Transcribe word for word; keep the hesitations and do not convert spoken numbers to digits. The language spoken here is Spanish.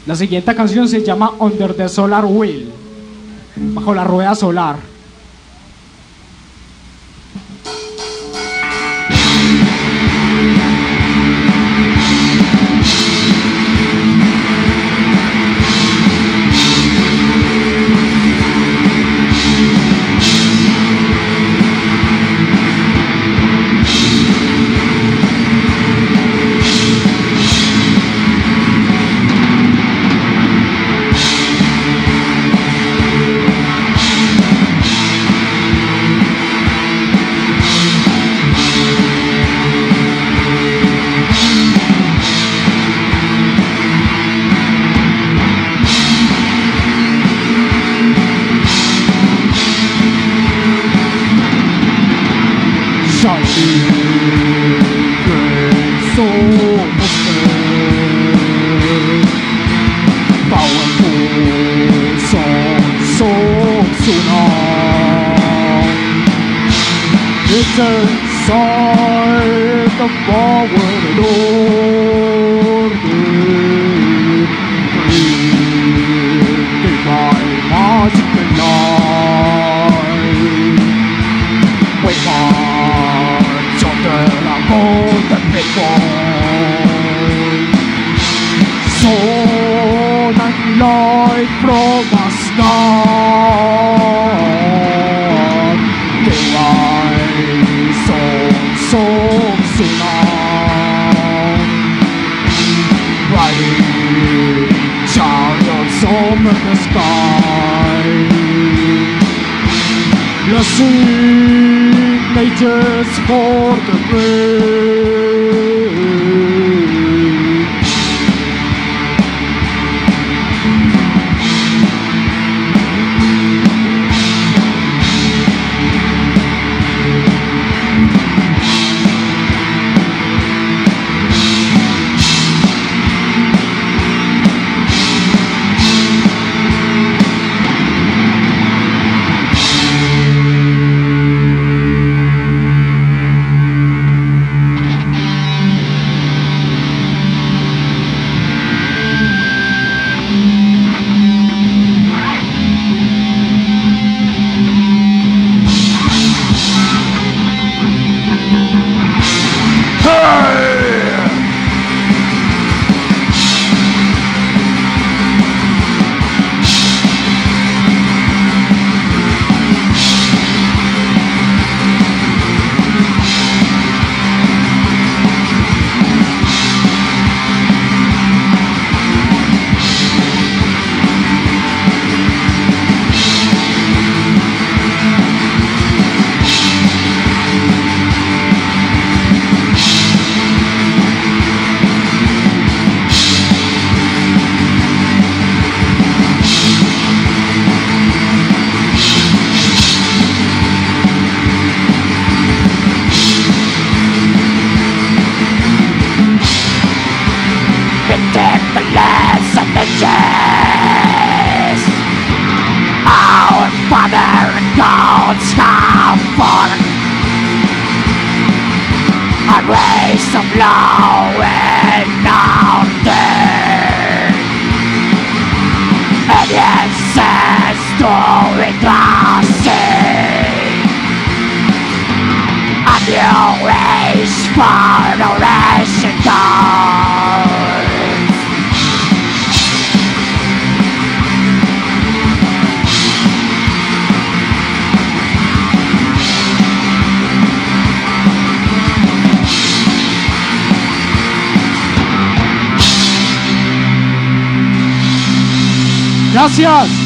La siguiente canción se llama Under the Solar Wheel, bajo la rueda solar. It's inside the forward door, breathing by magic night. We march under the golden beacon, sun and light from the stars. Songs aloud, riding chariots over the sky. Blessing nature's for the brave. Our Father and God's have fallen, a race of law and order, and the ancestral classic, a new race for the Russian gods. Gracias.